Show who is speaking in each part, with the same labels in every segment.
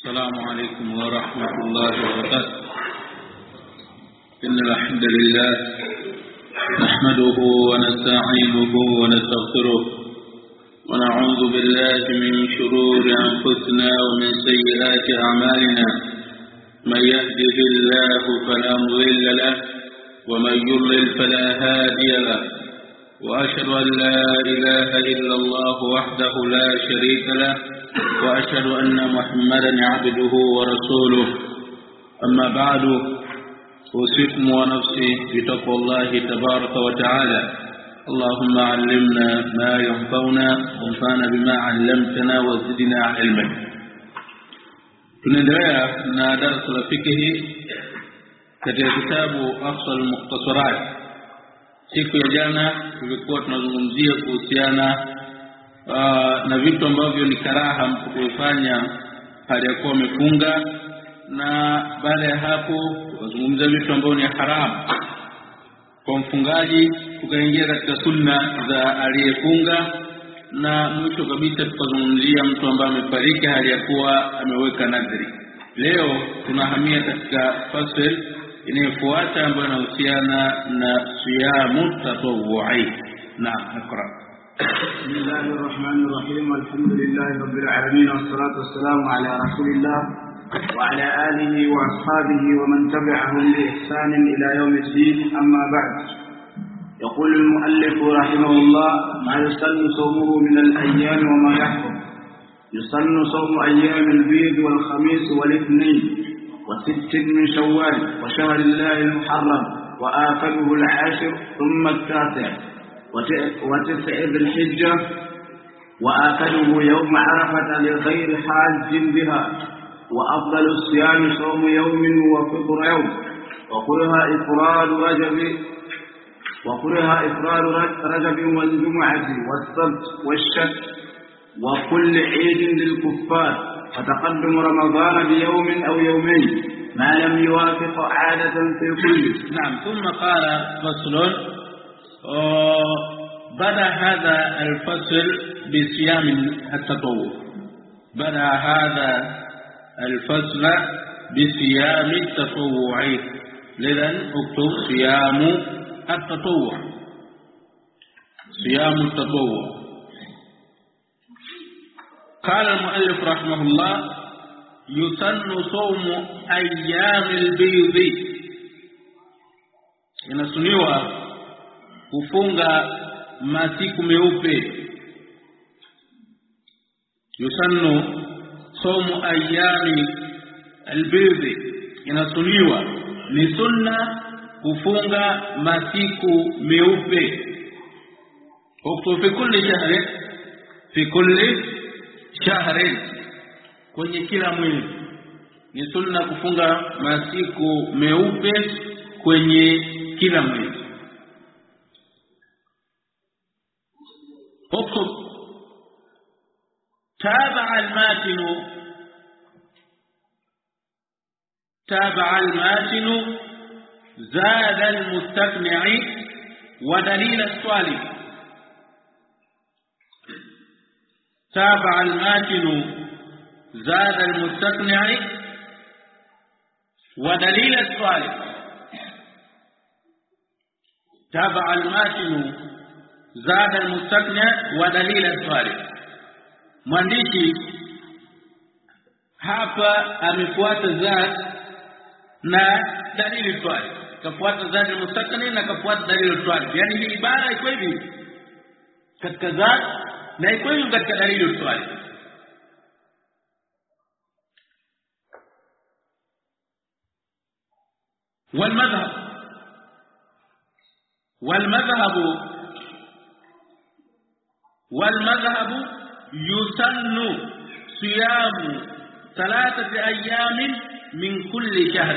Speaker 1: السلام عليكم ورحمة الله وبركاته. إن الحمد لله نحمده ونستعينه ونستغفره ونعوذ بالله من شرور أنفسنا ومن سيئات أعمالنا. من يهده الله فلا مضل له ومن يضلل فلا هادي له. وأشهد أن لا إله إلا الله وحده لا شريك له وأشهد أن محمدا عبده ورسوله. أما بعد أوصيكم ونفسي بتقوى الله تبارك وتعالى. اللهم علمنا ما ينفعنا وانفعنا بما علمتنا وزدنا علما. tunaendelea na darasa la fikihi katika kitabu Afsal Mukhtasarat. Siku ya jana tulikuwa tunazungumzia kuhusiana na vitu ambavyo ni karaha mtu kufanya hali ya kuwa amefunga, na baada ya hapo tukazungumzia vitu ambavyo ni haramu kwa mfungaji, tukaingia katika sunna za aliyefunga, na mwisho kabisa tukazungumzia mtu ambaye amefariki hali ya kuwa ameweka nadhiri. Leo tunahamia katika fasl inayofuata ambayo inahusiana na siyamu tatawwu'i. Naam, ikra.
Speaker 2: Bismillahir Rahmanir Rahim. Alhamdulillahi Rabbil Alamin wassalatu wassalamu ala Rasulillah wa ala alihi wa ashabihi wa man tabi'ahum bi ihsan ila yawmiddin. Amma ba'd. يقول المؤلف رحمه الله: ما يسن صومه من الأيام وما يحكم. يسن صوم أيام البيض والخميس والاثنين وست من شوال وشهر الله المحرم وآخره العاشر ثم التاسع وتسع ذي الحجة وآخره يوم عرفة لغير حاج بها. وأفضل الصيام صوم يوم وفطر يوم. وقرها إفراد رجب والجمعة والسبت والشك وكل عيد للكفار، فتقدم رمضان بيوم أو يومين ما لم يوافق عادة في كل.
Speaker 1: نعم. ثم قال فصل. بدأ هذا الفصل بصيام التطوع. بدأ هذا الفصل بصيام التطوع. لذا اكتب صيام التطوع. صيام التطوع. قال المؤلف رحمه الله: يسن صوم أيام البيض. inasuniwa kufunga masiku meupe. yusannu somu ayami albidhi, inasuniwa ni sunna kufunga masiku meupe. fi kulli shahri, kwenye kila mwezi ni sunna kufunga masiku meupe kwenye kila mwezi. تابع الماتن زاد المستقنع ودليل الطالب. تابع الماتن زاد المستقنع ودليل الطالب. تابع الماتن زاد المستقنع ودليل الطالب. mwandishi hapa amefuata zad na dalili twali, kafuata zad al-mustaqni na kafuata dalili twali. Yani hii ibara iko hivi katika zad na iko hivi katika dalili twali. والمذهب يسن صيام 3 أيام من كل شهر.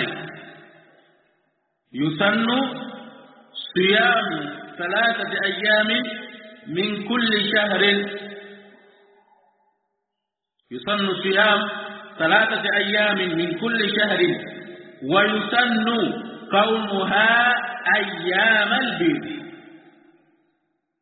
Speaker 1: يسن صيام 3 أيام من كل شهر. يسن صيام 3 أيام من كل شهر. ويسن قومها أيام البيض.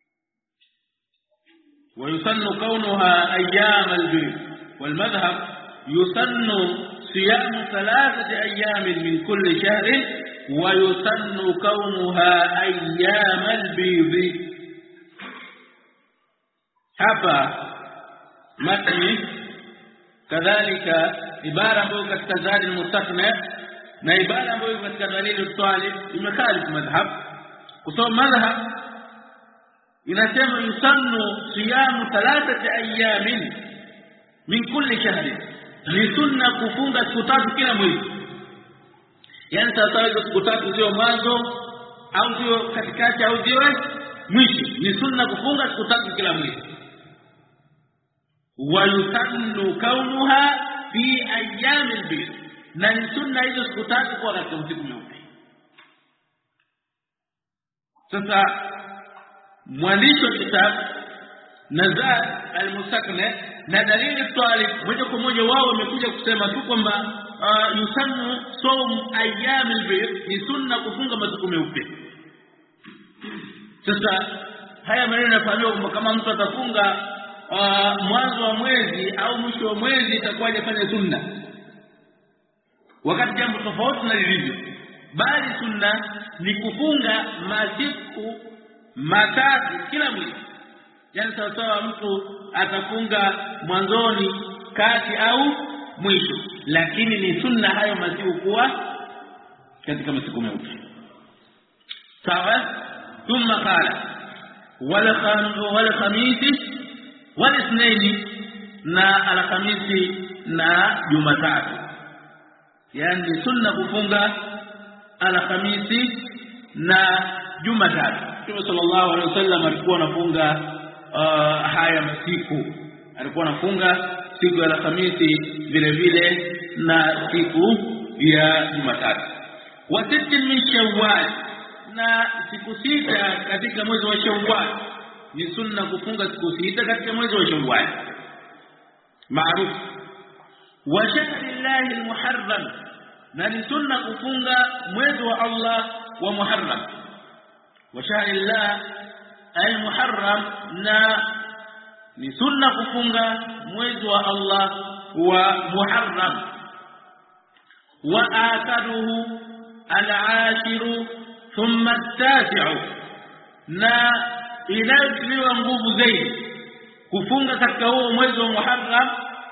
Speaker 1: ويسن كونها أيام البيض. والمذهب يسن صيام 3 أيام من كل شهر ويسن كونها أيام البيض. hapa matni kadhalika ibara ambayo katika Zad al-Mustaqni na ibara ambayo katika Dalil al-Talib imekhalif madhhab. Kwa madhhab inasema yusannu siyamu 3 ayamin min kulli shahri, ni sunna kufunga siku 3 kila mwezi. Yani sasa siku 3 sio mwanzo au sio katikati au sio mwisho, ni sunna kufunga siku 3 kila mwezi. Wa yusannu kaunuha fi ayyam al-bid, na ni sunna hizo siku 3 kwa katika siku nyeupe. Sasa mwandishi wa kitabu Zad al-Mustaqni na Dalil al-Talib moja kwa moja wao wamekuja kusema tu kwamba yusannu sawm ayyam al-bid, ni sunna kufunga masiku meupe. Sasa haya maneno yanafahamika kwamba kama mtu atafunga mwanzo wa mwezi au mwisho wa mwezi itakuwa hajafanya sunna, wakati jambo tofauti na lilivyo. Bali sunna ni kufunga masiku 3 kila mwezi. Yani sawa mtu atafunga mwanzoni, kati au mwisho, lakini ni sunna hayo masiku kuwa katika masiku meupe. Sawa. Thumma qala wal khamisi wal ithnaini, na alhamisi na Jumatatu. Yani sunna kufunga alhamisi na Jumatatu. Mtume sallallahu alaihi wasallam alikuwa anafunga haya masiku, alikuwa anafunga siku ya alhamisi vile vile na siku ya Jumatatu. Wa 6 min Shawwal, na siku 6 katika mwezi wa Shawwal, ni sunna kufunga siku 6 katika mwezi wa Shawwal maarufu. Wa shahrillahi al-Muharram, na ni sunna kufunga mwezi wa Allah wa Muharram. Wa shahrillahi al-Muharram, na ni sunna kufunga mwezi wa Allah wa Muharram. Wa akaduhu al-ashiru thumma at-tasi'u, na inayotiliwa nguvu zaidi kufunga katika huo mwezi wa Muharram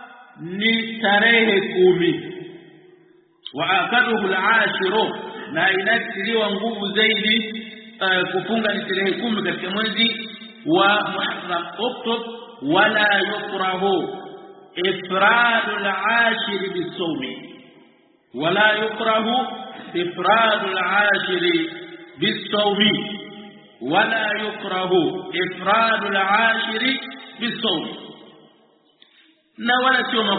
Speaker 1: ni tarehe 10. Wa akaduhu al-ashiru, na inayotiliwa nguvu zaidi kufunga ni tarehe 10 katika mwezi wa Muharram. Uktub wala yukrahu ifradu al-ashir bis-sawmi, wala yukrahu ifradu al-ashir bis-sawmi, wala yukrahu ifradu al-ashir bis-sawmi, na wala sio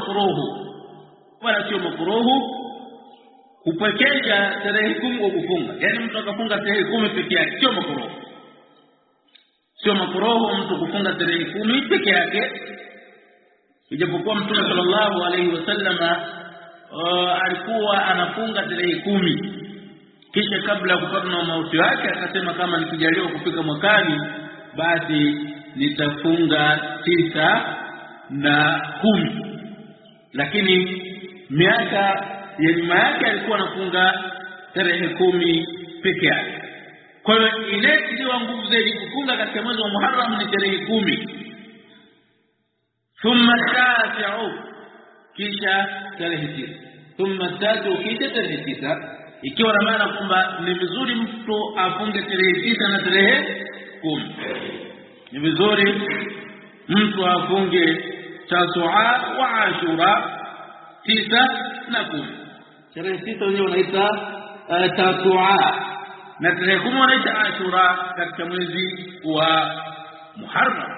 Speaker 1: makruhu kupekesha tarehe 10 kwa kufunga. Yani mtu akafunga tarehe 10 peke yake sio makruhu. Sio makruhu mtu kufunga tarehe 10 peke yake, ijapokuwa Mtume sallallahu alaihi wasallama alikuwa anafunga tarehe 10, kisha kabla ya kupata na mauti wake akasema kama nikijaliwa kufika mwakani basi nitafunga 9 na 10. Lakini miaka ya nyuma yake alikuwa anafunga tarehe 10 peke yake. Kwa hiyo inatiliwa nguvu zaidi kufunga katika mwezi wa Muharram ni tarehe 10. Thumma tasi'u, kisha tarehe 9. Thumma tasi'u, kisha tarehe 9, ikiwa na maana kwamba ni vizuri mtu afunge tarehe 9 na tarehe 10. Ni vizuri mtu afunge Tasua wa Ashura 9 na 10. Tarehe 9 wenyewe wanaita Tasua, na tarehe 10 wanaita Ashura katika mwezi wa Muharram.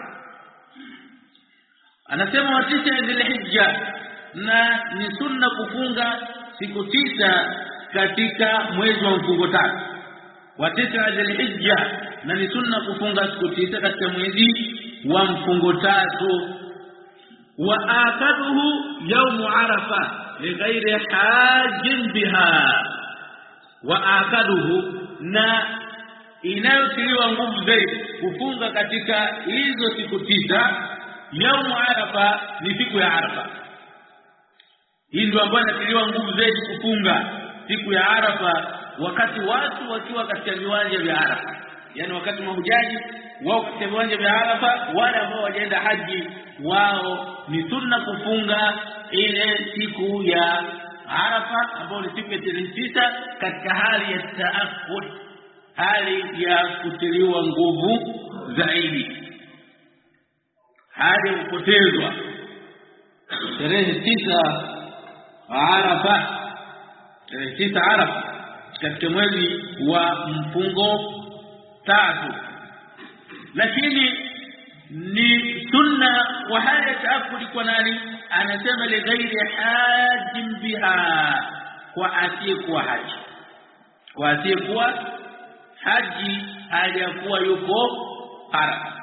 Speaker 1: Anasema wa 9 Dhulhijja, na ni sunna kufunga siku 9 katika mwezi wa mfungo 3. Wa 9 Dhulhijja, na ni sunna kufunga siku 9 katika mwezi wa mfungo 3. Wa akaduhu yawm Arafa lighairi hajin biha. Wa akaduhu, na inayotiliwa nguvu zaidi kufunga katika hizo siku 9 yawm Arafa ni siku ya Arafa. Hii ndio ambayo inatiliwa nguvu zaidi kufunga siku ya Arafa, wakati watu wakiwa katika viwanja vya Arafa. Yani wakati mahujaji wao katika viwanja vya Arafa, wale ambao wajaenda haji wao ni sunna kufunga ile siku ya Arafa ambayo ni siku ya 9 katika hali ya taakhud, hali ya kutiliwa nguvu zaidi, hali ya kupotezwa. Tarehe 9 Arafa, tarehe 9 Arafa katika mwezi wa mfungo 3, lakini ni sunna wa hali ya taakhud kwa nani? Anasema li ghairi hajin biha, kwa asiyekuwa haji, kwa asiyekuwa haji hajakuwa yuko Arafa,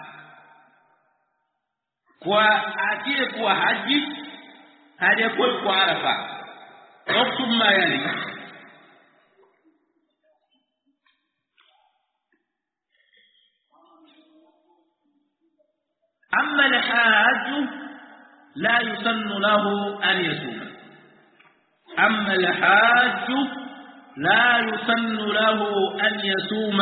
Speaker 1: kwa asiyekuwa haji hajakuwa yuko Arafa. ثم يعني أما الحاج لا يسن له أن يصوم. أما الحاج لا يسن له أن يصوم.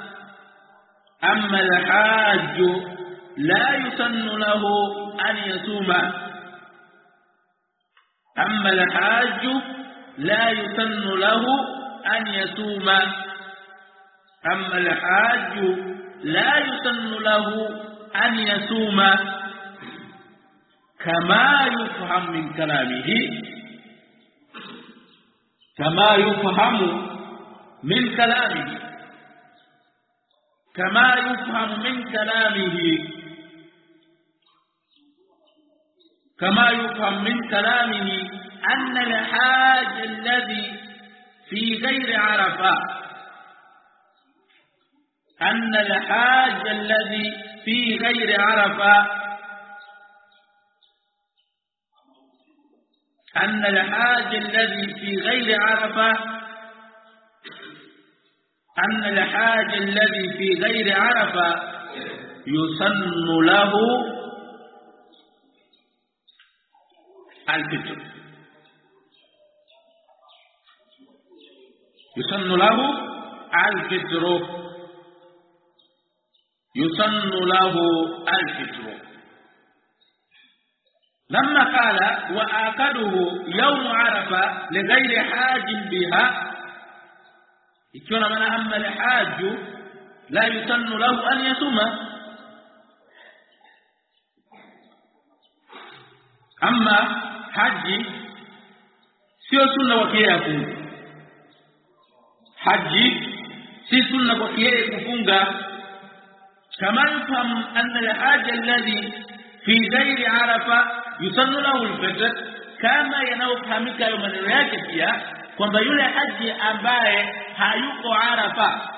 Speaker 1: أما الحاج لا يسن له أن يصوم. أما الحاج لا يسن له أن يصوم. أما الحاج لا يسن له أن يصوم، كما يفهم من كلامه، كما يفهم من كلامه، كما يفهم من كلامه، كما يفهم من كلامه أن الحاج الذي في غير عرفة، أن الحاج الذي في غير عرفة، أن الحاج الذي في غير عرفة، أن الحاج الذي في غير عرفة يسن له الفطر، يسن له الفطر، يسن له الفطر. لما قال وآكده يوم عرفة لغير حاج بها، يكون من أما الحاج لا يسن له أن يصوم. أما haji sio sunna kwa yeye kufunga. Haji si sunna kwa yeye kufunga. Kama yufahamu anna al-hajj alladhi fi ghairi Arafa yusannu lahu al-fitr, kama yanayofahamika hayo maneno yake pia kwamba yule haji ambaye hayuko Arafa,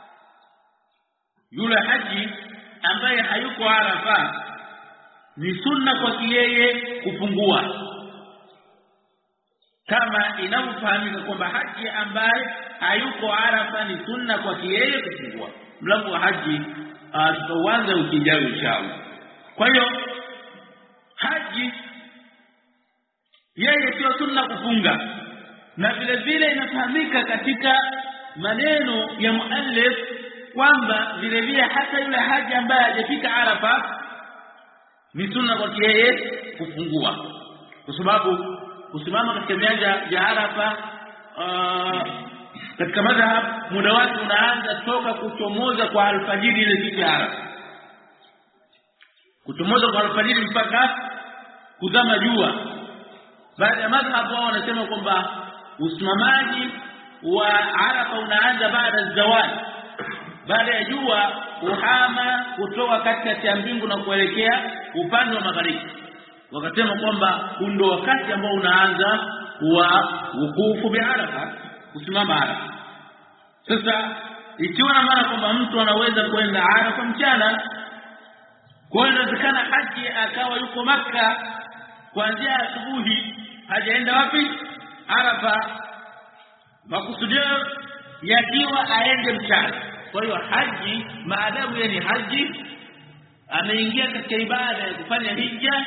Speaker 1: yule haji ambaye hayuko Arafa ni sunna kwa yeye kufungua, kama inavyofahamika kwamba haji ambaye hayuko Arafa ni sunna kwa yeye kufungua. Mlango wa haji tutaanza ukijao inshallah. Kwa hiyo haji yeye sio sunna kufunga, na vile vile inafahamika katika maneno ya muallif kwamba vile vile hata yule haji ambaye hajafika Arafa ni sunna kwa yeye kufungua, kwa sababu kusimama katika viwanja vya Arafa katika madhhab muda wake unaanza toka kuchomoza kwa alfajiri ile siku ya Arafa, kuchomoza kwa alfajiri mpaka kuzama jua. Baada ya madhhab wao wanasema kwamba usimamaji wa Arafa unaanza baada ya zawadi, baada ya jua uhama kutoka katikati ya mbingu na kuelekea upande wa magharibi. Wakasema kwamba ndio wakati ambao unaanza wa wukufu bi Arafa, kusimama Arafa. Sasa ikiwa na maana kwamba mtu anaweza kwenda Arafa mchana, kwa hiyo inawezekana haji akawa yuko Makka kuanzia asubuhi, hajaenda wapi? Arafa, makusudio yakiwa aende mchana. Kwa hiyo haji maadamu yeye ni haji, ameingia katika ibada ya kufanya hija,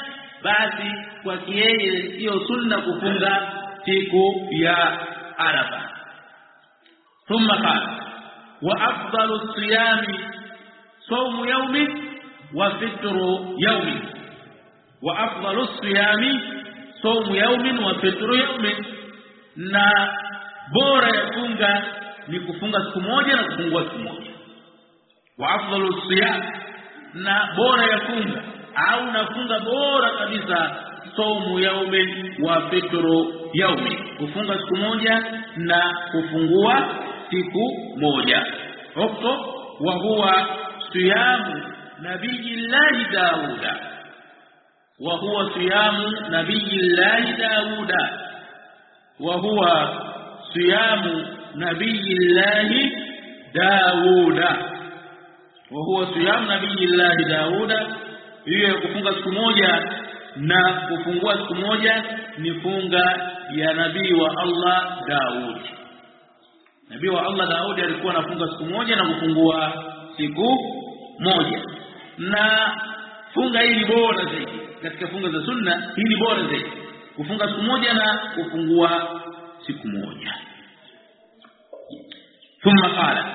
Speaker 1: basi kwa yeye sio sunna kufunga siku ya Arafa. Thumma qala wa afdalu siyami sawmu yawmin wa fitru yawmin. Wa afdalu siyami sawmu yawmin wa fitru yawmin, na bora ya funga ni kufunga siku moja na kufungua siku moja. Wa afdalu siyam, na bora ya funga au nafunga bora kabisa saumu yaumin wa fitru yaumi, kufunga siku moja na kufungua siku moja. Huko wa huwa siyamu nabiyillahi Dauda, wa huwa siyamu nabiyillahi Dauda, wa huwa siyamu nabiyillahi Dauda, wa huwa siyamu nabiyillahi Dauda. Hiyo kufunga siku moja na kufungua siku moja ni funga ya nabii wa Allah Daud. Nabii wa Allah Daud alikuwa anafunga siku moja na kufungua siku moja, na funga hii ni bora zaidi katika funga za sunna. Hii ni bora zaidi, kufunga siku moja na kufungua siku moja. Thumma qala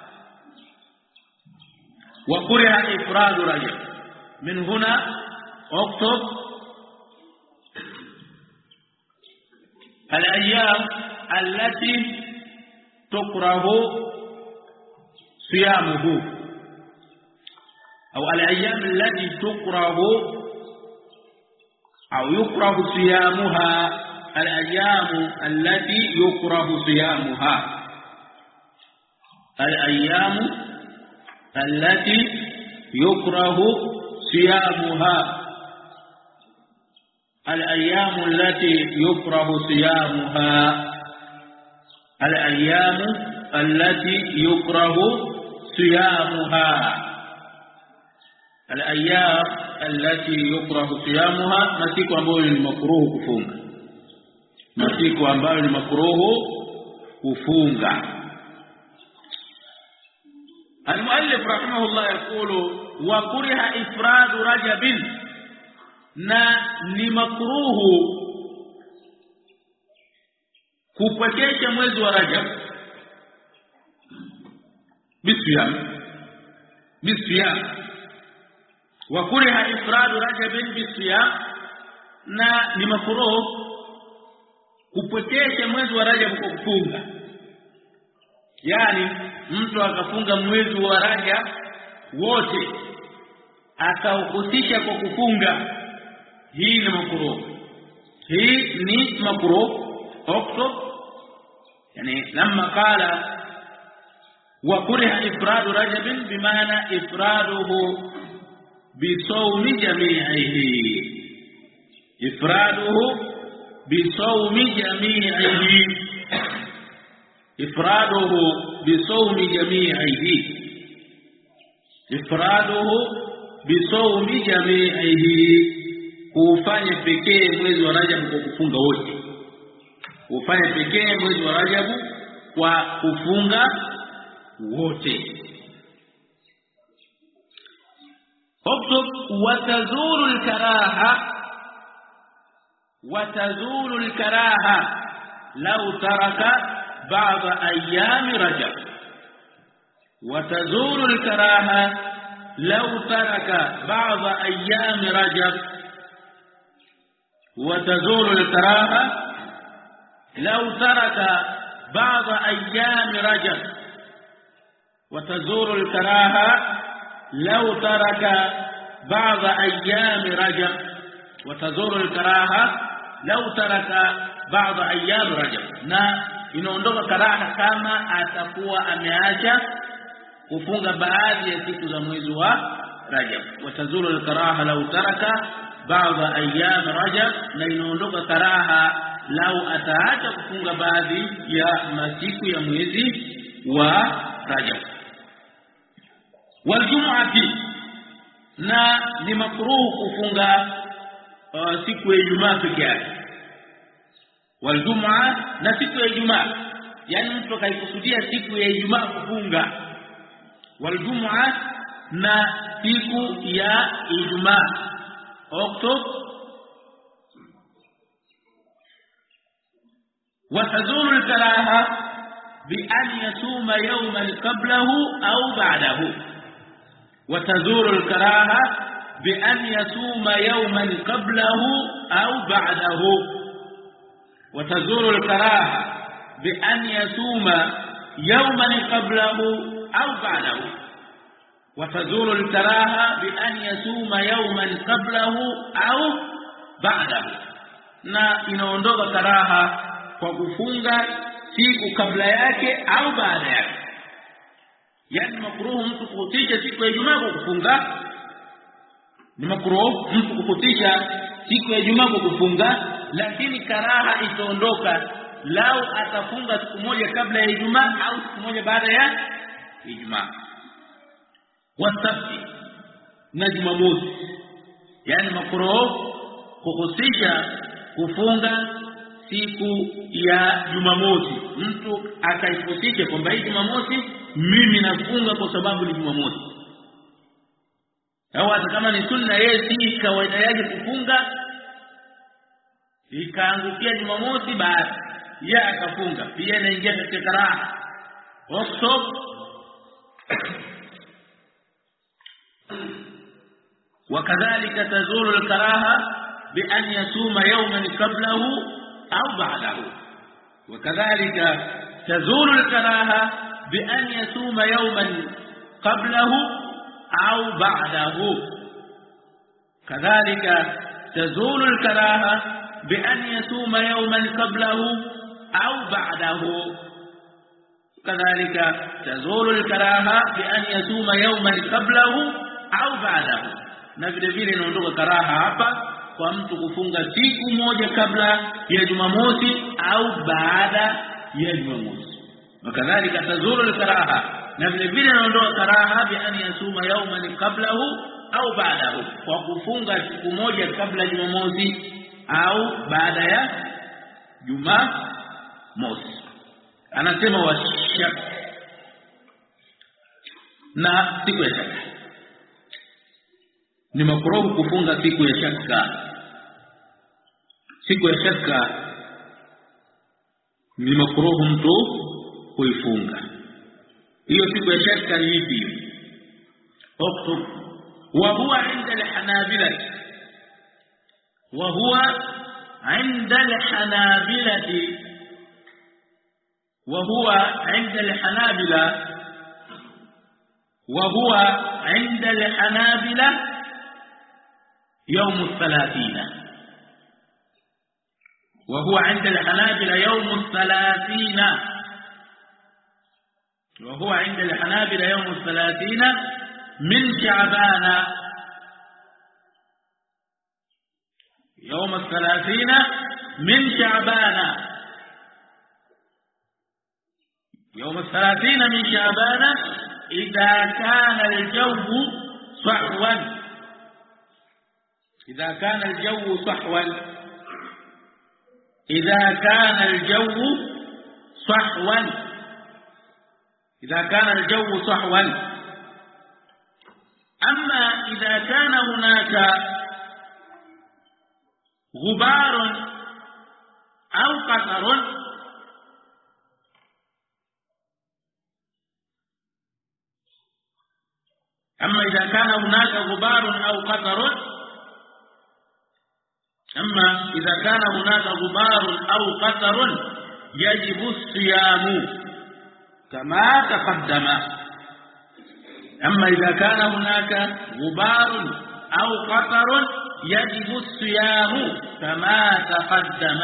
Speaker 1: wa kuriha ifradu Rajab. من هنا اكتب الأيام التي تكره صيامه، أو الأيام التي تكره أو يكره صيامها، الأيام التي يكره صيامها، الأيام التي يكره صيامها، الأيام التي يكره صيامها، الأيام التي يكره صيامها، الأيام التي يكره صيامها. masiku ambayo ni makruhu kufunga, masiku ambayo ni makruhu kufunga. المؤلف رحمه الله يقول وكره إفراد رجب، na ni makruhu kupekesha mwezi wa Rajab bisiyam. Wa kuriha ifrad Rajab bisiyam, na ni makruhu kupekesha mwezi wa Rajab kwa kufunga. Yani mtu akafunga mwezi wa Rajab wote akauhusisha kwa kufunga, hii ni makruh. Hii ni makruh. اكتب يعني لما قال وكره افراد رجب بمعنى افراده بصوم جميعه، افراده بصوم جميعه، افراده بصوم جميعه، افراده بصوم جميعه، kufanya pekee mwezi wa Rajab kwa kufunga wote, kufanya pekee mwezi wa Rajab kwa kufunga wote. اكتب وتزول الكراهه، وتزول الكراهه لو ترك بعض ايام رجب، وتزول الكراهه لو ترك بعض ايام رجب، وتزول الكراهه لو ترك بعض ايام رجب، وتزول الكراهه لو ترك بعض ايام رجب، وتزول الكراهه لو ترك بعض ايام رجب. na inaondoka karaha kama atakuwa ameacha kufunga baadhi ya siku za mwezi wa Rajab. Watazulu al-karaha law taraka ba'd ayyam Rajab, na inaondoka karaha lau ataacha kufunga baadhi ya masiku ya mwezi wa Rajab. Waljumu'ati, na ni makruh kufunga siku ya Ijumaa pekee yake. Waljumu'a, na siku ya Ijumaa, yani mtu akaikusudia siku ya Ijumaa kufunga. Waljumu'a, na siku ya Ijumaa. Oktob وتزول الكراهة بأن يصوم يوما قبله أو بعده. وتزول الكراهة بأن يصوم يوما قبله أو بعده. وتزول الكراهة بأن يصوم يوما قبله أو بعده. وتزول الكراهة بأن يصوم يوما قبله أو بعده. na inaondoka karaha kwa kufunga siku kabla yake au baada yake. Yani makruhu mtu kufutisha siku ya Ijumaa kwa kufunga. Ni makruhu mtu kufutisha siku ya Ijumaa kwa kufunga, lakini karaha itaondoka lau atafunga siku moja kabla ya Ijumaa au siku moja baada ya Ijumaa. Wasabti na Jumamosi. Yani makruhu kuhusisha kufunga siku ya Jumamosi. Mtu akaifusisha kwamba hii Jumamosi mimi nafunga kwa sababu ni Jumamosi. Au hata kama ni sunna yeye si kawaida yake kufunga, ikaangukia Jumamosi baada ya akafunga, pia inaingia katika karaha. وكذلك تزول الكراهه بأن يصوم يوما قبله أو بعده. وكذلك تزول الكراهة بأن يصوم يوما قبله أو بعده. كذلك تزول الكراهة بأن يصوم يوما قبله أو بعده. كذلك تزول الكراهة بأن يصوم يوما قبله أو بعده. na vile vile inaondoka karaha hapa kwa mtu kufunga siku moja kabla ya Jumamosi au baada ya Jumamosi. Wakadhalika tazuru al-karaha, na vile vile inaondoka karaha bi an yasuma yawman qablahu au ba'dahu, kwa kufunga siku moja kabla ya Jumamosi au baada ya Jumamosi. Anasema washak na siku ya shaka. Ni makruhu kufunga siku ya shaka. Siku ya shaka ni makruhu mtu kuifunga. Hiyo siku ya shaka ni ipi? Oktub. Wa huwa 'inda al-Hanabila. Wa huwa 'inda al-Hanabila. Wa huwa 'inda al-Hanabila. Wa huwa 'inda al-Hanabila يوم 30. وهو عند الحنابلة يوم 30. وهو عند الحنابلة يوم 30 من شعبان. يوم 30 من شعبان. يوم 30 من شعبان إذا كان الجو صحوا. إذا كان الجو صحوا. إذا كان الجو صحوا. إذا كان الجو صحوا. أما إذا كان هناك غبار أو قطر أما إذا كان هناك غبار أو قطر أما إذا كان هناك غبار أو قطر يجب الصيام كما تقدم. أما إذا كان هناك غبار أو قطر يجب الصيام كما تقدم.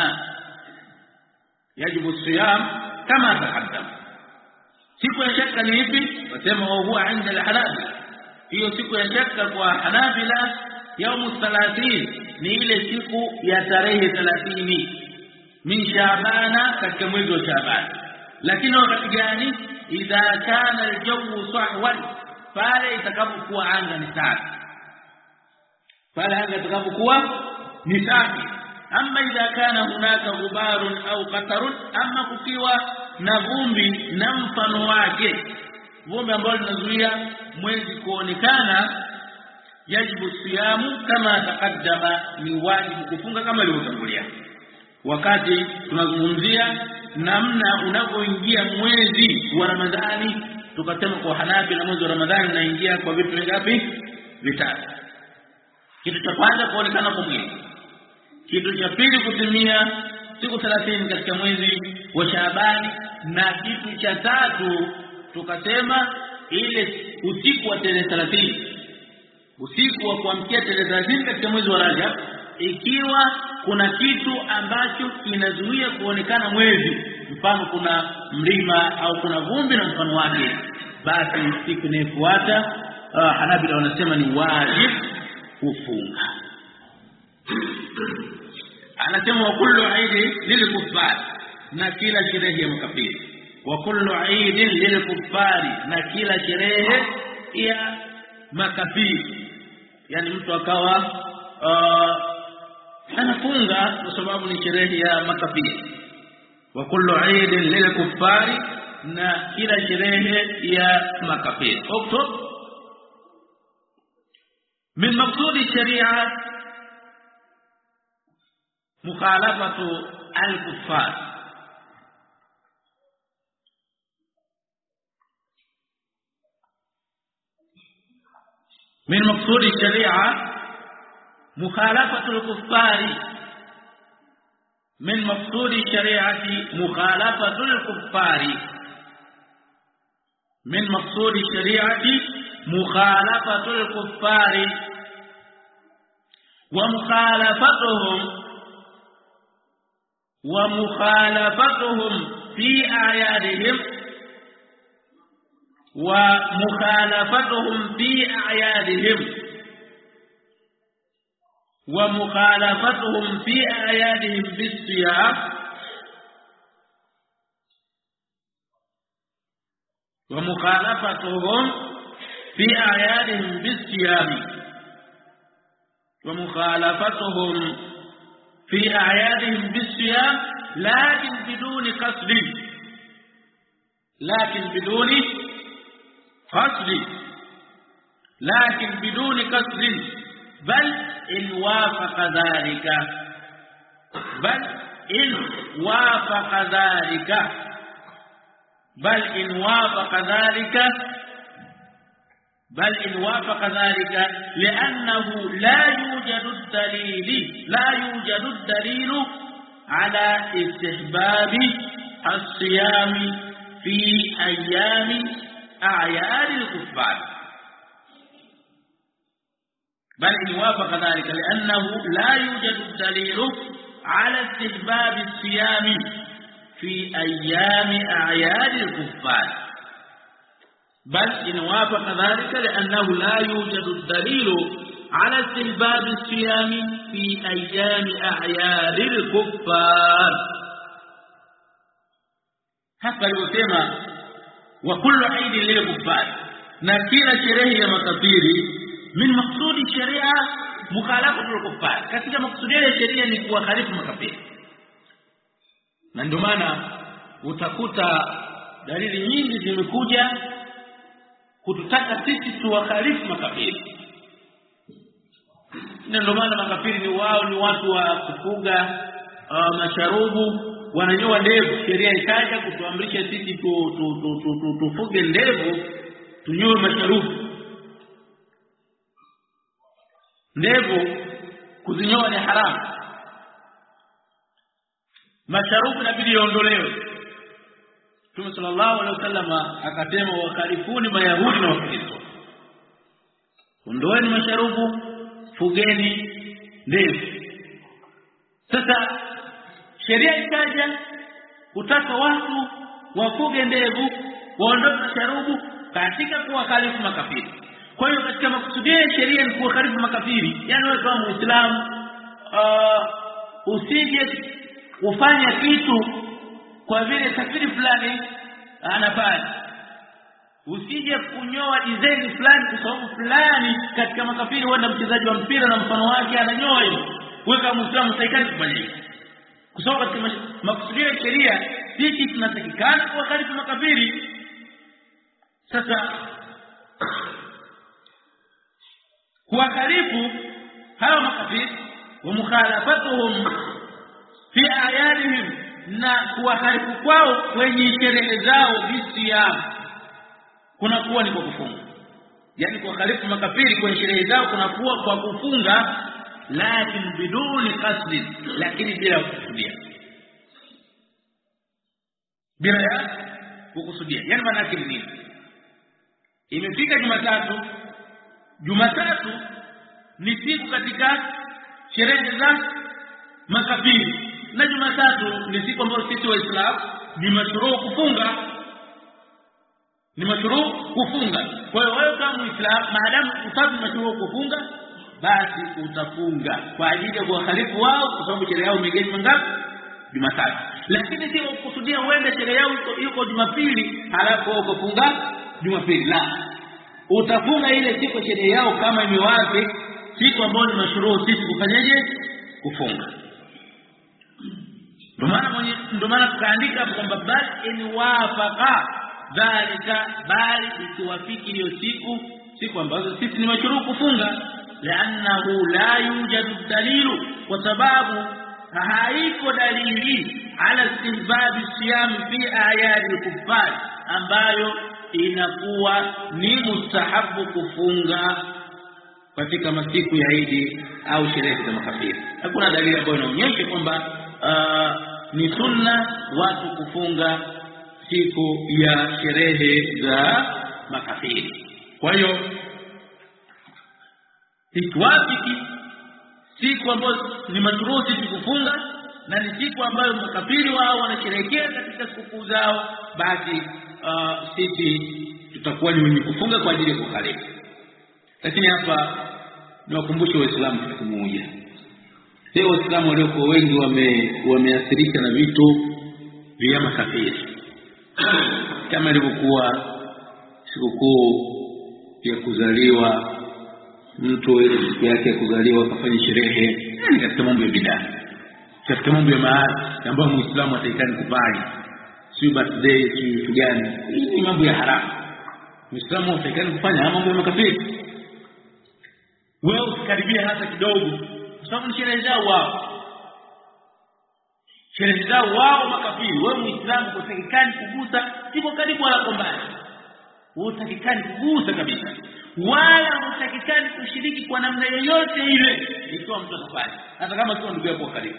Speaker 1: يجب الصيام كما تقدم. siku ya shaka ni ipi? Wasema huwa inda al-Hanabila. Hiyo siku ya shaka kwa Hanabila يوم 30 ni ile siku ya tarehe 30 min Shaabana, katika mwezi wa Shaaban. Lakini wakati gani? Idha kana al-jawu sahwan, pale itakapokuwa anga ni safi. Pale anga itakapokuwa ni safi. Ama idha kana hunaka ghubarun au qatarun, ama kukiwa na vumbi na mfano wake, vumbi ambalo linazuia mwezi kuonekana, yajibu siyamu kama taqaddama, ni wajibu kufunga kama ilivyotangulia. wakati tunazungumzia namna unapoingia mwezi wa Ramadhani. Tukasema kwa Hanafi na mwezi wa Ramadhani unaingia kwa vitu vingapi? Vitatu. Kitu cha kwanza kuonekana kwa mwezi. Kitu cha pili kutimia siku 30 katika mwezi wa Shaabani, na kitu cha tatu tukasema ile usiku wa tarehe 30, usiku wa kuamkia tarehe 30 katika mwezi wa Rajab, ikiwa kuna kitu ambacho kinazuia kuonekana mwezi, mfano kuna mlima au kuna vumbi na mfano wake, basi siku inayofuata Hanabila wanasema ni wajibu kufunga. Anasema wa kullu eid lilkuffar, na kila sherehe ya makafiri. Wa kullu eid lilkuffari, na kila sherehe ya makafiri. Yani mtu akawa anafunga kwa sababu ni sherehe ya makafiri. Wa kullu eid lilkuffari, na kila sherehe ya makafiri. من مقصود الشريعة مخالفة الكفار. من مقصود الشريعة مخالفة الكفار. من مقصود الشريعة مخالفة الكفار. من مقصود الشريعة مخالفة الكفار ومخالفتهم في أعيادهم ومخالفتهم في أعيادهم ومخالفتهم في أعيادهم بالصيام ومخالفتهم في أعيادهم بالصيام ومخالفتهم في أعيادهم بالصيام لكن بدون قصد بل إن وافق ذلك لأنه لا يوجد الدليل على استحباب الصيام في أيام أعياد الكفار. بل إن وافق ذلك لأنه لا يوجد الدليل على استحباب الصيام في أيام أعياد الكفار. بل إن وافق ذلك لأنه لا يوجد الدليل على استحباب الصيام في أيام أعياد الكفار. hapa aliposema wa kullu eid lilkuffar, na kila sherehe ya makafiri, min maksudi sharia mukhalafatu lilkuffar, katika maksudi ya sheria ni kuwakhalifu makafiri. Na ndio maana utakuta dalili nyingi zimekuja kututaka sisi tuwakhalifu makafiri. Na ndio maana makafiri ni watu wa kufuga masharubu, wananyoa ndevu. Sheria ikaja kutuamrisha sisi tufuge ndevu, tunyoe masharubu. Ndevu kuzinyoa ni haramu, masharubu inabidi yaondolewe. Mtume sallallahu alaihi wasallam akasema wakhalifuni mayahudi na wakristo, ondoeni masharubu, fugeni ndevu. Sasa sheria ikaja kutaka watu wafuge ndevu, waondoe masharubu katika kuwakhalifu makafiri. Kwa hiyo katika makusudio ya sheria ni kuwakhalifu makafiri. Yani wewe kama Muislamu usije ufanya kitu kwa vile kafiri fulani anafanya. Usije kunyoa design fulani kwa sababu fulani katika makafiri wanda mchezaji wa mpira na mfano wake ananyoa hivyo. Wewe kama Muislamu usaikani kufanya hivyo. Kwa sababu katika makusudio ya sheria sisi tunatakikana kuwakhalifu makafiri. Sasa kuwakhalifu hawa makafiri wa mukhalafatuhum fi ayadihim, na kuwaharifu kwao kwenye sherehe zao bisiyam, kuna kuwa ni kwa kufunga. Yani kuwaharifu makafiri kwenye sherehe zao kuna kuwa kwa kufunga, lakini biduni qasd, lakini bila kukusudia, bila ya kukusudia. Yani maana yake ni imefika Jumatatu ni siku katika sherehe za makafiri, na Jumatatu ni siku ambayo sisi Waislamu ni mashruu kufunga, Kwa hiyo wewe kama Muislamu, maadamu utabu mashruu kufunga, basi utafunga kwa ajili ya kuwahalifu wao, kwa sababu sherehe yao imegeni mangapi? Jumatatu. Lakini sio kukusudia uende sherehe yao yuko Jumapili halafu ukafunga Jumapili, la, utafunga ile siku sherehe yao kama imewazi siku ambayo ni mashruu sisi kufanyaje? Kufunga. Ndio maana tukaandika kwamba bal in wafaqa dhalika, bali ikiwafiki hiyo siku ambazo sisi ni mashruu kufunga, li'annahu la yujadu dalilu, kwa sababu haiko dalili ala istihbabi siyam fi ayadi al-kuffar, ambayo inakuwa ni mustahabu kufunga katika masiku ya Eid au sherehe za makafiri. Hakuna dalili ambayo inaonyesha kwamba ni sunna watu kufunga siku ya sherehe za makafiri. Kwa hiyo ikiwafiki siku ambayo ni mashruti kufunga na ni siku ambayo makafiri wao wanasherehekea katika sikukuu zao, basi sisi tutakuwa ni wenye kufunga kwa ajili ya kukhalifu. Lakini hapa niwakumbushe Waislamu kitu kimoja. Leo Waislamu waliokuwa wengi wameathirika na vitu vya makafiri, kama ilivyokuwa sikukuu ya kuzaliwa mtu, ile siku yake ya kuzaliwa akafanya sherehe, ni katika mambo ya bidaa, katika mambo ya maasi ambayo Muislamu ataikani kufanya, si birthday, si kitu gani, ni mambo ya haramu. Muislamu ataikani kufanya mambo ya makafiri. Wewe usikaribia hata kidogo, kwa sababu ni sherehe zao wao makafiri. Wewe Muislamu utakikani kugusa, siko karibu wala kombani, utakikani kugusa kabisa, wala utakikani kushiriki kwa namna yoyote ile ikiwa mtu atafanya, hata kama sio ndugu yako wa karibu,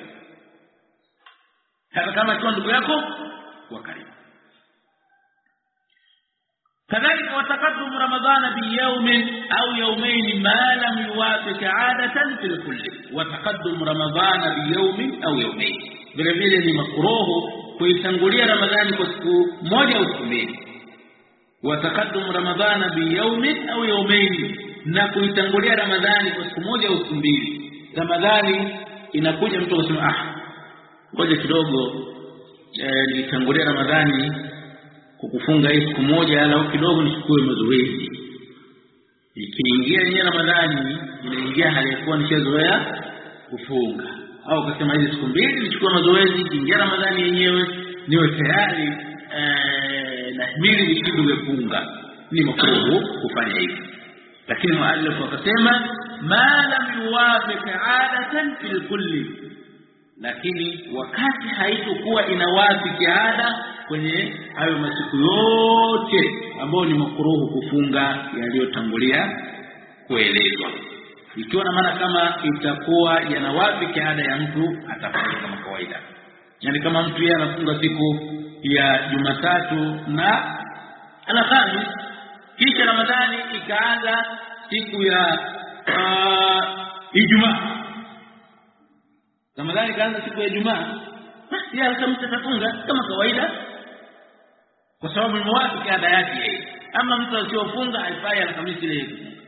Speaker 1: كذلك وتقدم رمضان بيوم أو يومين ما لم يوافق عادة في الكل. وتقدم رمضان بيوم أو يومين vile ni makruhu kuitangulia Ramadhani kwa siku moja au siku mbili. Wataqaddum Ramadhana biyawmin au yawmayn, na kuitangulia Ramadhani kwa siku moja au siku mbili. Ramadhani inakuja mtu anasema ngoja kidogo nitangulia Ramadhani kukufunga hii siku moja, au kidogo nichukue mazoezi. Ikiingia yenyewe Ramadhani inaingia hali ya kuwa nishazoea kufunga, au kasema hizi siku mbili nichukue mazoezi, ikiingia Ramadhani yenyewe niwe tayari na himili nishindo kufunga. Ni makruhu kufanya hivi. Lakini muallif akasema ma lam yuwafiq 'adatan fil kulli, lakini wakati haitokuwa inawafiki ada kwenye hayo masiku yote ambayo ni makruhu kufunga yaliyotangulia kuelezwa. Ikiwa na maana kama itakuwa yanawafiki ada ya mtu, atafanya kama kawaida. Yani kama mtu yeye anafunga siku ya Jumatatu na Alhamisi, kisha Ramadhani ikaanza siku ya Ijumaa, Ramadhani ikaanza siku ya Ijumaa, basi yeye Alhamisi atafunga kama kawaida, kwa sababu ni mwafiki ada yake yeye. Ama mtu asiyofunga alifai Alhamisi ile.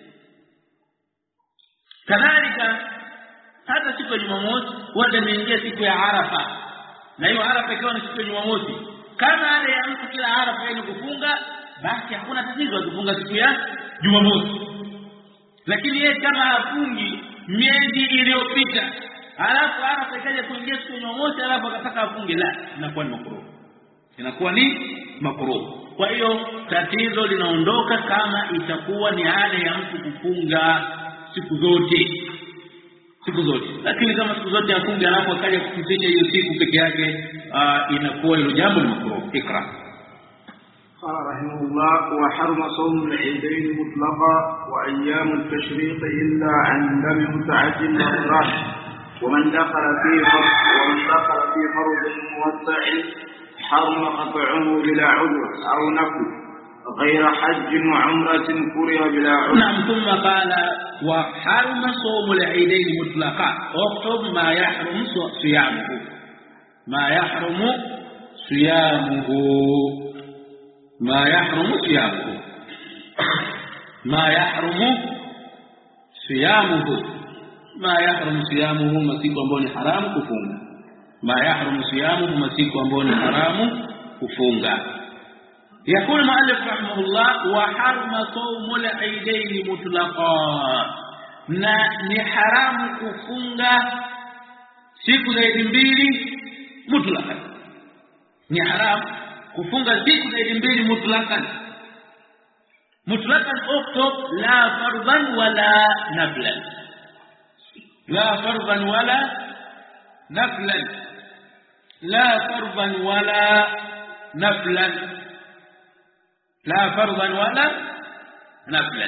Speaker 1: Kadhalika hata siku ya Jumamosi wanda imeingia siku ya Arafa, na hiyo Arafa ikiwa ni siku ya Jumamosi, kama ale ya mtu kila Arafa yeye kufunga, basi hakuna tatizo kufunga siku ya Jumamosi. Lakini yeye kama hafungi miezi iliyopita, alafu Arafa ikaja kuingia siku ya Jumamosi, alafu akataka afunge, la, inakuwa ni makruh. Kwa hiyo tatizo linaondoka kama itakuwa ni ada ya mtu kufunga siku zote. siku zote. Lakini kama siku zote afunge alafu akaja kupitisha hiyo siku peke yake, inakuwa hilo jambo ni makruh. Ikra.
Speaker 2: قال رحمه الله: وحرم صوم العيدين مطلقا وأيام التشريق إلا عن دم متعد وقران، ومن دخل في فرض موسع حرم قطعه بلا عذر أو نفل غير حج وعمرة كره بلا عذر.
Speaker 1: نعم. ثم قال: وحرم صوم العيدين مطلقا. اكتب ما يحرم صيامه. ما يحرم صيامه. ما يحرم صيامه. ما يحرم صيامه. ما يحرم صيامه masiku ambayo ni haramu kufunga. ما يحرم صيامه masiku ambayo ni haramu kufunga. يقول المؤلف رحمه الله: وحرم صوم العيدين مطلقا. na ni haramu kufunga siku za Eid mbili mutlaqan. ni haramu kufunga siku za Eid mbili mutlaqan. mutlaqan uktub la fardan wala naflan. la fardan wala naflan. la fardan wala naflan. la fardan wala naflan.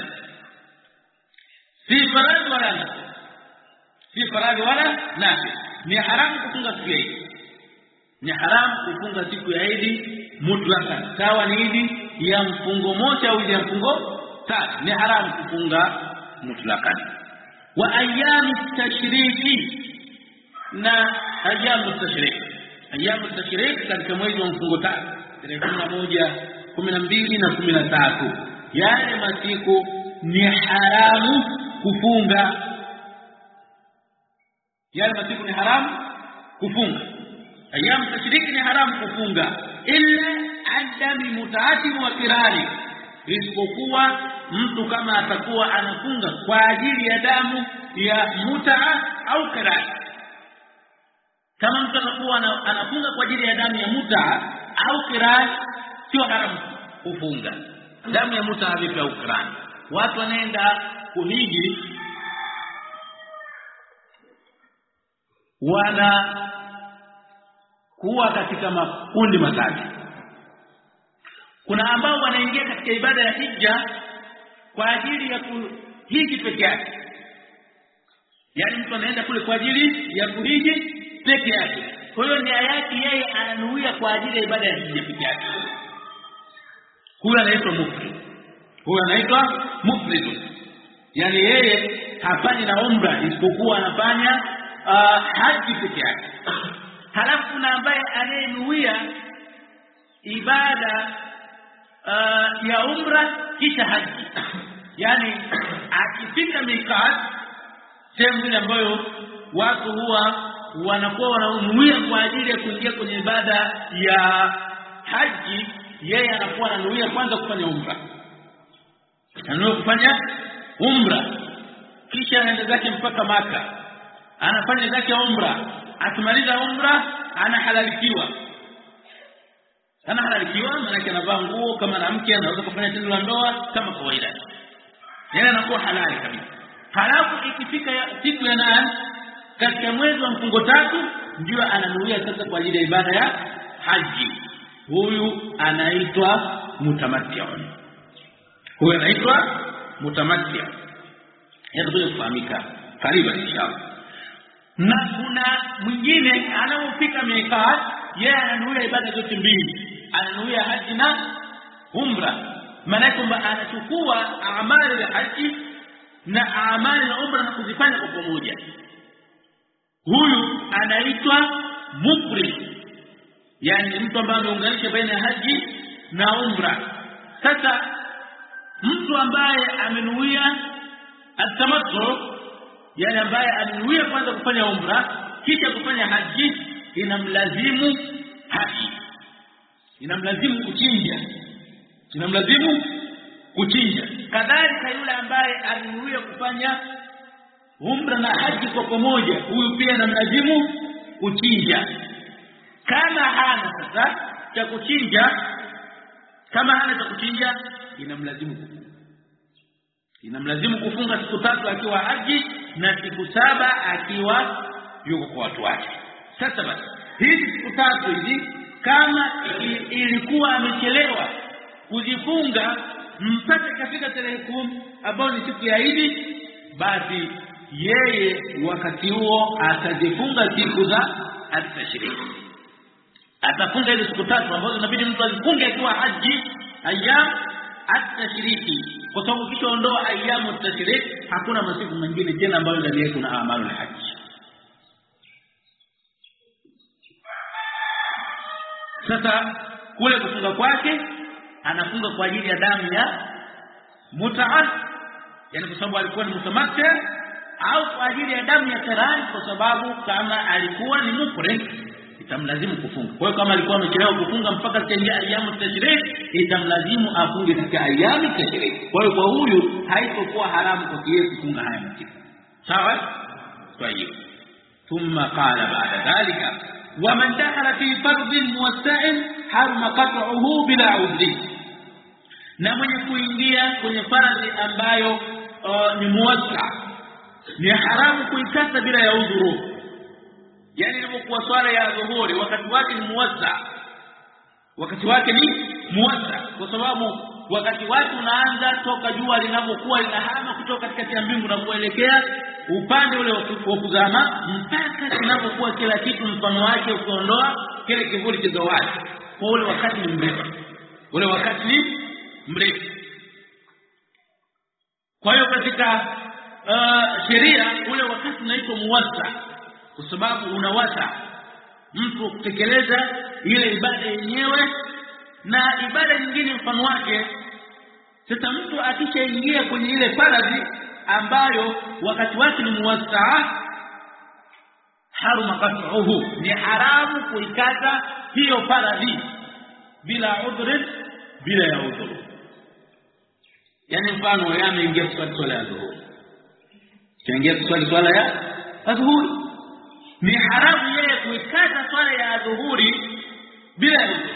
Speaker 1: fi farad wala nafl. fi farad wala nafl. ni haramu kufunga siku ya Eid. ni haramu kufunga siku ya Eid mutlaqan. sawa ni Eid ya mfungo moja au ya mfungo tatu, ni haramu kufunga mutlaqan. wa ayyamu tashriki. na ayyamu tashriki. ayyamu tashriki katika mwezi wa mfungo tatu, tarehe 11, 12 na 13, yale masiku ni haramu kufunga. yale masiku ni haramu kufunga. ayyamu tashriki ni haramu kufunga illa adami mutaati wa kirari, isipokuwa mtu kama atakuwa anafunga kwa ajili ya damu ya mutaa au kirari. kama mtu atakuwa anafunga kwa ajili ya damu ya mutaa au kirari, sio haramu kufunga. damu ya mutaa vipi au kirari? watu wanaenda kuhiji wana kuwa katika makundi matatu. kuna ambao wanaingia katika ibada ya hija kwa ajili ya kuhiji peke yake, yaani mtu anaenda kule kwa ajili ya kuhiji peke yake. kwa hiyo nia yake yeye ananuia kwa ajili ya ibada ya hija peke yake. huyo anaitwa mufrid. huyo anaitwa mufrid, yaani yeye hafanyi na umra isipokuwa anafanya haji peke yake. halafu kuna ambaye anayenuia ibada ya umra kisha haji, yani akifika miqat, sehemu ile ambayo watu huwa wanakuwa wananuia kwa ajili ya kuingia kwenye ibada ya haji, yeye anakuwa ananuia kwanza kufanya umra. ananuia kufanya umra kisha anaenda zake mpaka Maka, anafanya zake umra. akimaliza umra anahalalikiwa. maana anavaa nguo kama mwanamke, anaweza kufanya tendo la ndoa kama kawaida, yeye anakuwa halali kabisa. halafu ikifika siku ya 8 katika mwezi wa mfungo tatu, ndio ananuia sasa kwa ajili ya ibada ya haji. huyu anaitwa mutamattia. huyu anaitwa mutamattia. Yatakuja kufahamika karibu inshallah. na kuna mwingine anapofika miqat, yeye ananuia ibada zote mbili, ananuia haji na umra. maana kwamba anachukua amali ya haji na amali ya umra na kuzifanya kwa pamoja. huyu anaitwa mufrid, yani mtu ambaye ameunganisha baina ya haji na umra. sasa mtu ambaye amenuia atamattu, yani ambaye amenuia kwanza kufanya umra kisha kufanya haji, inamlazimu haji, inamlazimu kuchinja. kadhalika yule ambaye amenuia kufanya umra na haji kwa pamoja, huyu pia inamlazimu kuchinja. kama hana sasa cha kuchinja, inamlazimu kufunga siku 3 akiwa haji na siku 7 akiwa yuko kwa watu wake. Sasa basi hizi siku 3 hizi kama ilikuwa amechelewa kujifunga mpaka kafika tarehe 10 ambayo ni siku ya Eid, basi yeye wakati huo atajifunga siku za at-tashrik. Atafunga hizo siku 3 ambazo inabidi mtu azifunge akiwa haji, ayyam at-tashriki, kwa sababu ukishaondoa ayyamu at-tashrik hakuna masiku mengine tena ambayo ndani yake kuna amalu haji. Sasa kule kufunga kwake anafunga kwa ajili ya damu ya mut'a, yani kwa sababu alikuwa ni mutamatti, au kwa ajili ya damu ya qiran kwa sababu kama alikuwa ni mukrim itamlazimu kufunga. Kwa hiyo kama alikuwa amechelewa kufunga mpaka kuingia ayyamu tashrik itamlazimu afunge katika ayyamu tashrik. Kwa hiyo kwa huyu haitokuwa haramu kwa yeye kufunga haya masiku. Sawa? Kwa hiyo thumma qala ba'da dhalika wa man dakhala fi fardhin muwassa'in harama qat'uhu bila udhri, na mwenye kuingia kwenye faradhi ambayo ni muwassa ni haramu kuikata bila ya udhuru. Yani ilipokuwa swala ya dhuhuri wakati wake ni muwassa, wakati wake ni muwassa kwa sababu wakati wake unaanza toka jua linapokuwa linahama kutoka katikati ya mbingu na kuelekea upande ule wa kuzama mpaka linapokuwa kila kitu mfano wake ukiondoa kile kivuli cha zawadi. Kwa ule wakati ni mrefu, ule wakati ni mrefu. Kwa hiyo katika sheria ule wakati unaitwa muwassa kwa sababu unawasa mtu kutekeleza ile ibada yenyewe na ibada nyingine mfano wake. Sasa mtu akishaingia kwenye ile faradhi ambayo wakati wake ni muwassa, harama qat'uhu, ni haramu kuikata hiyo faradhi bila udhur, bila ya udhur. Yani mfano yeye ameingia kuswali swala ya dhuhuri, kaingia kuswali swala ya dhuhuri, ni haramu yeye kuikata swala ya dhuhuri bila udhur.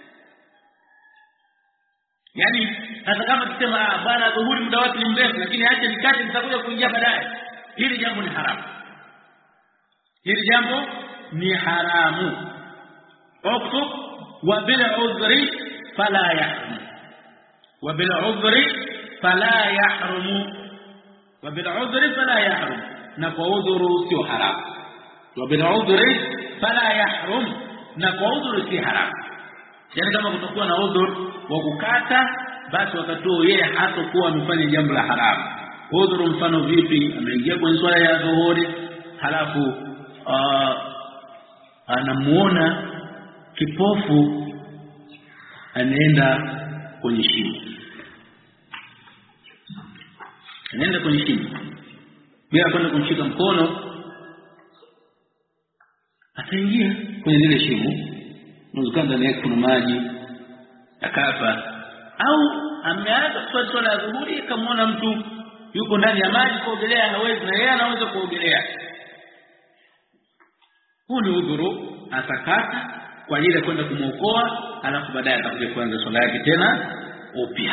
Speaker 1: Yani hata kama tusema bwana dhuhuri muda wake ni mrefu lakini acha nikate nitakuja kuingia baadaye, hili jambo ni haramu. Hili jambo ni haramu. Uktub wa bil udhri fala yahrum, wa bil udhri fala yahrum, wa bil udhri fala yahrum, na kwa udhuru sio haramu. Wa bil udhri fala yahrum, na kwa udhuru si haramu. Yani kama kutakuwa na udhur wa kukata basi wakati huo yeye hatakuwa amefanya jambo la haramu. Udhuru mfano vipi? Ameingia kwenye swala ya dhuhuri halafu anamuona kipofu anaenda kwenye shimo, anaenda kwenye shimo bila kwenda kumshika mkono, ataingia kwenye lile shimo, unazunguka ndani yake kuna maji akafa. Au ameanza swala ya dhuhuri kamaona mtu yuko ndani ya maji kuogelea hawezi na yeye anaweza kuogelea, huu ni udhuru, atakata kwa ajili ya kwenda kumuokoa, alafu baadaye atakuja kuanza swala yake tena upya.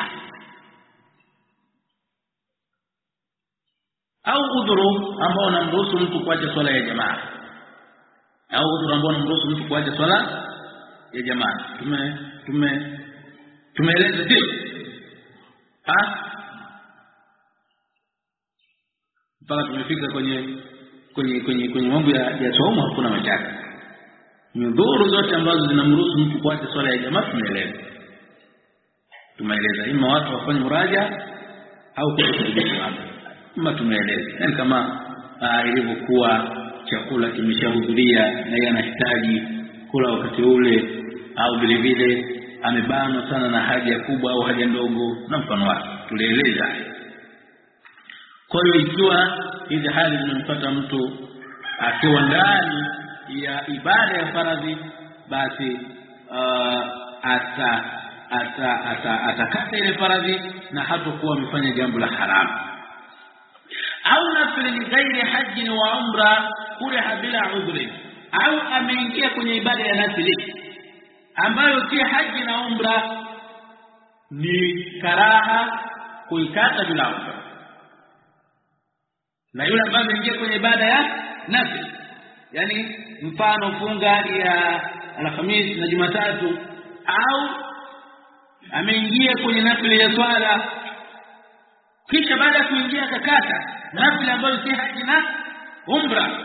Speaker 1: Au udhuru ambao unamruhusu mtu kuacha swala ya jamaa, au udhuru ambao unamruhusu mtu kuacha swala ya jamaa. Tumeeleza ndio mpaka tumefika kwenye mambo ya somo. Hakuna mashaka, nyudhuru zote ambazo zinamruhusu mtu kuacha swala ya jamaa tumeeleza ima watu wafanye muraja au kurekebisha ama tumeeleza. Yani kama ilivyokuwa chakula kimeshahudhuria na yeye anahitaji kula wakati ule, au vile vile amebanwa sana na haja kubwa au haja ndogo na mfano wake, tulieleza. Kwa hiyo ikiwa hizi hali zinampata mtu akiwa ndani ya ibada ya faradhi, basi atakata ile faradhi na hatakuwa amefanya jambo la haramu. Au nafili ghairi haji wa umra kuriha bila udhri, au ameingia kwenye ibada ya nafili ambayo si haji na umra, ni karaha kuikata bila udhri. na yule ambaye ameingia kwenye ibada ya nafsi, yani mfano funga ya Alhamisi na Jumatatu, au ameingia kwenye nafsi ya swala, kisha baada ya kuingia akakata nafsi ambayo si haji na umra,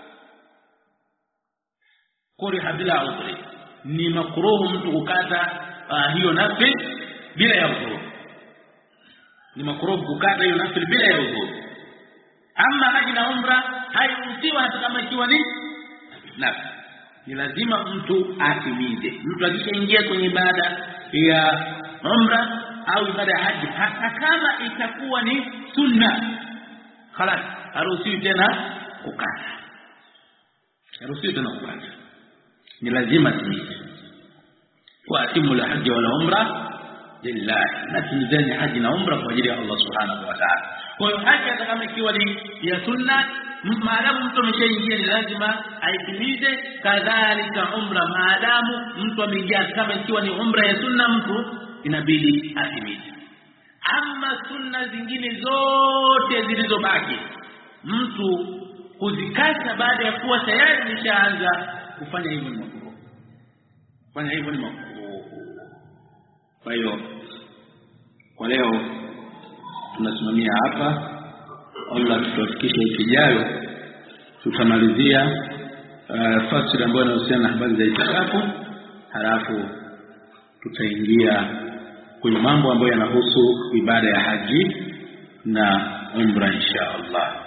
Speaker 1: kuriha bila udhri, ni makruhu mtu kukata hiyo nafsi bila ya udhuru. Ni makruhu kukata hiyo nafsi bila ya udhuru. Ama haji na umra hairuhusiwi hata kama ikiwa ni nafsi. Ni lazima mtu atimize. Mtu akishaingia kwenye ibada ya umra au ibada ya haji, hata kama itakuwa ni sunna, خلاص haruhusiwi tena kukata. Haruhusiwi tena kukata. Ni lazima atimize. Wa atimu al-hajj wal umra lillah. Na timizeni haji na umra kwa ajili ya Allah subhanahu wa ta'ala. Kwa hiyo haji hata kama ikiwa ni ya sunna, maadamu mtu ameshaingia ni lazima aitimize. Kadhalika umra, maadamu mtu ameingia, kama ikiwa ni umra ya sunna, mtu inabidi atimize. Ama sunna zingine zote zilizobaki, mtu kuzikata baada ya kuwa tayari ameshaanza kufanya hivyo ni makruh. Kufanya hivyo ni makruh. Kwa hiyo kwa leo tunasimamia hapa. Allah tutufikishe wiki ijayo, tutamalizia fasili ambayo inahusiana na habari za itikafu, halafu tutaingia kwenye mambo ambayo yanahusu ibada ya haji na umra insha Allah.